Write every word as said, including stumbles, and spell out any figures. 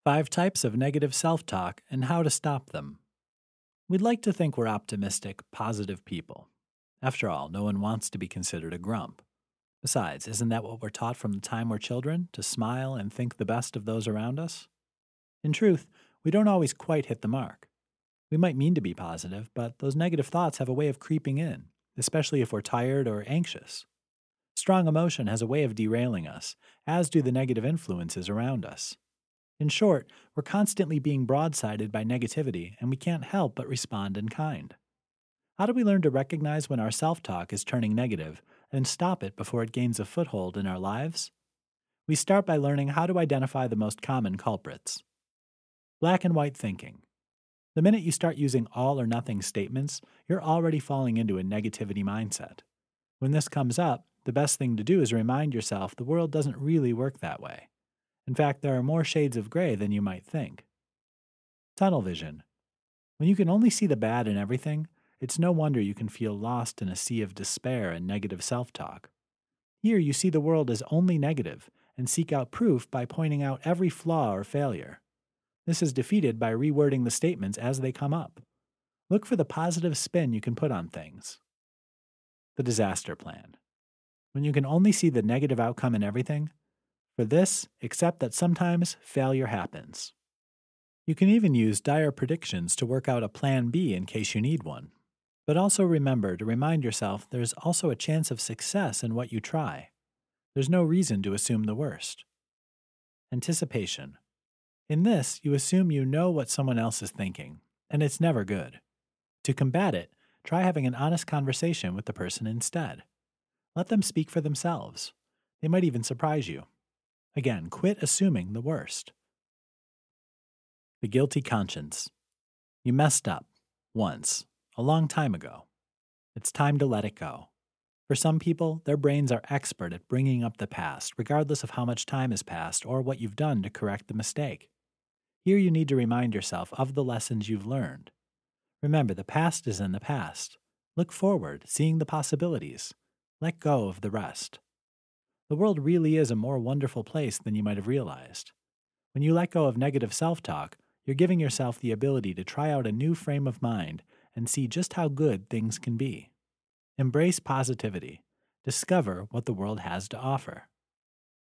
Five types of negative self talk and how to stop them. We'd like to think we're optimistic, positive people. After all, no one wants to be considered a grump. Besides, isn't that what we're taught from the time we're children, to smile and think the best of those around us? In truth, we don't always quite hit the mark. We might mean to be positive, but those negative thoughts have a way of creeping in, especially if we're tired or anxious. Strong emotion has a way of derailing us, as do the negative influences around us. In short, we're constantly being broadsided by negativity, and we can't help but respond in kind. How do we learn to recognize when our self-talk is turning negative and stop it before it gains a foothold in our lives? We start by learning how to identify the most common culprits. Black and white thinking. The minute you start using all or nothing statements, you're already falling into a negativity mindset. When this comes up, the best thing to do is remind yourself the world doesn't really work that way. In fact, there are more shades of gray than you might think. Tunnel vision. When you can only see the bad in everything, it's no wonder you can feel lost in a sea of despair and negative self-talk. Here you see the world as only negative and seek out proof by pointing out every flaw or failure. This is defeated by rewording the statements as they come up. Look for the positive spin you can put on things. The disaster plan. When you can only see the negative outcome in everything, for this, accept that sometimes failure happens. You can even use dire predictions to work out a plan B in case you need one. But also remember to remind yourself there's also a chance of success in what you try. There's no reason to assume the worst. Anticipation. In this, you assume you know what someone else is thinking, and it's never good. To combat it, try having an honest conversation with the person instead. Let them speak for themselves. They might even surprise you. Again, quit assuming the worst. The guilty conscience. You messed up. Once. A long time ago. It's time to let it go. For some people, their brains are expert at bringing up the past, regardless of how much time has passed or what you've done to correct the mistake. Here you need to remind yourself of the lessons you've learned. Remember, the past is in the past. Look forward, seeing the possibilities. Let go of the rest. The world really is a more wonderful place than you might have realized. When you let go of negative self-talk, you're giving yourself the ability to try out a new frame of mind and see just how good things can be. Embrace positivity. Discover what the world has to offer.